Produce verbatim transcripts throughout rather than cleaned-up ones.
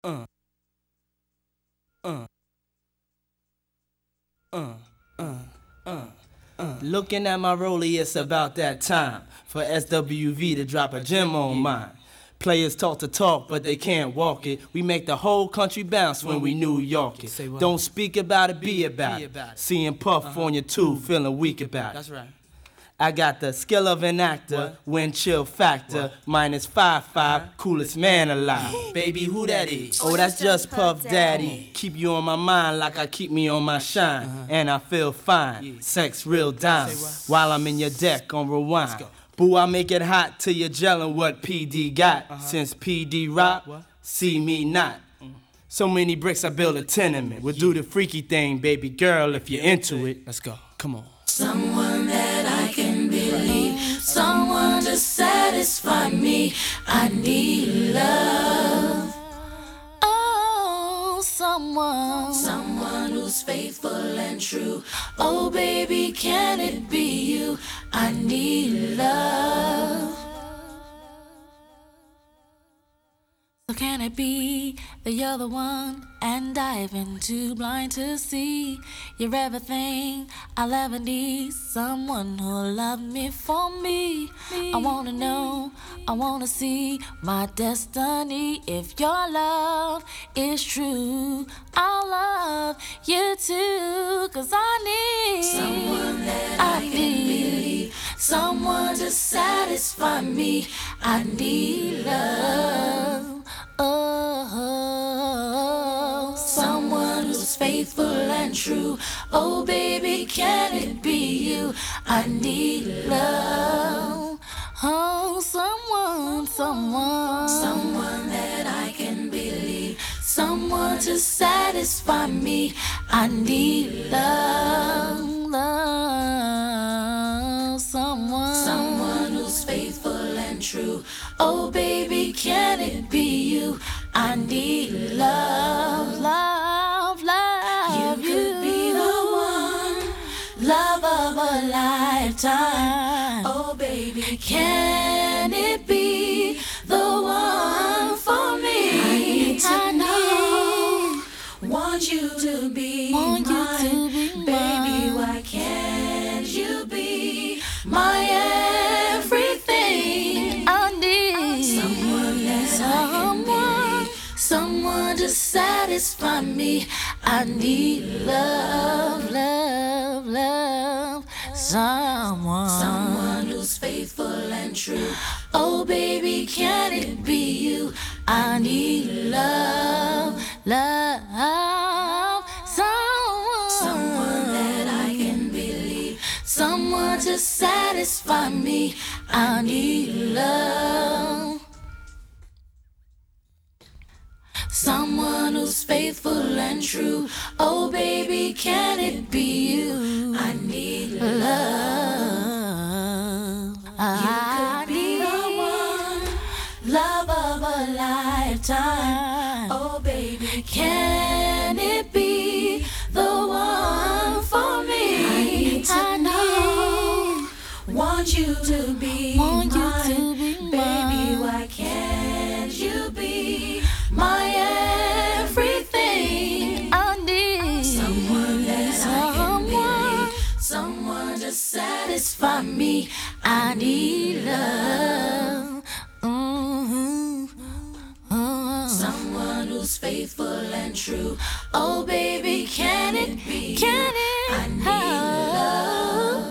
Uh, uh, uh, uh, uh, uh. Looking at my rollie, it's about that time for S W V to drop a gem on mine. Players talk to talk, but they can't walk it. We make the whole country bounce when we New York it. Don't speak about it, be about it. Seeing Puff on your tube, feeling weak about it. That's right. I got the skill of an actor, wind chill factor, minus five five, coolest man alive. Baby, who that is? Oh, that's just Puff Daddy. Keep you on my mind like I keep me on my shine. And I feel fine, sex real diamond. While I'm in your deck on rewind. Boo, I make it hot till you're gelling what P D got. Since P D rock, see me not. So many bricks, I build a tenement. We'll do the freaky thing, baby girl, if you're into it. Let's go, come on. Someone that I can believe, someone to satisfy me. I need love. Oh, someone, someone who's faithful and true. Oh, baby, can it be you? I need love. So can it be that you're the one and I've been too blind to see? You're everything I'll ever need, someone who'll love me for me. me. I wanna know, I wanna see my destiny. If your love is true, I'll love you too. Cause I need someone that I, I can believe, someone to satisfy me. I need love. Oh, someone who's faithful and true. Oh, baby, can it be you? I need love. Oh, someone, someone, someone that I can believe, someone to satisfy me. I need love, love. Someone, someone who's faithful and true. Oh, baby, can it be you? I need love, love, love. You could be the one, love of a lifetime. Oh, baby, can it be the one for me? I need to I know, need, want you to be want mine. You to be baby, mine. Why can't you be my everything? I need someone that someone, I can be, someone to satisfy me. I need love, love, love. Someone, someone who's faithful and true. Oh, baby, can it be you? I need love, love. Someone, someone that I can believe, someone to satisfy me. I need love. Someone who's faithful and true. Oh, baby, can it be you? I need love. You could be the one, love of a lifetime. Oh, baby, can it be the one for me? I need to know, want you to be want mine. You to be baby, mine. Why can't you be my everything? I need someone that someone, I can believe, someone to satisfy me. I need love. Mm-hmm. Oh. Someone who's faithful and true. Oh, baby, can it be? Can it? I need love.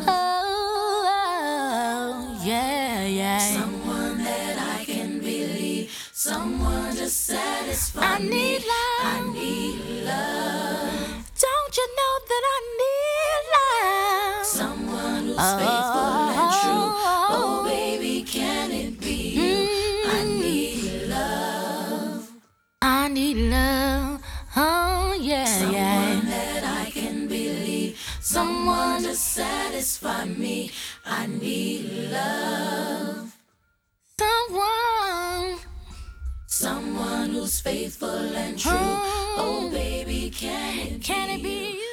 Oh, yeah, yeah. Someone that I can believe, someone to satisfy I me. Need love. I need love. Don't you know that I need love? Someone who's oh, faithful and true. Oh, baby, can it be you? Mm, I need love. I need love. Oh, yeah, someone yeah. Someone that I can believe, someone to satisfy me. I need love. Someone, someone who's faithful and true. Oh, oh baby, can it can be? Can it be?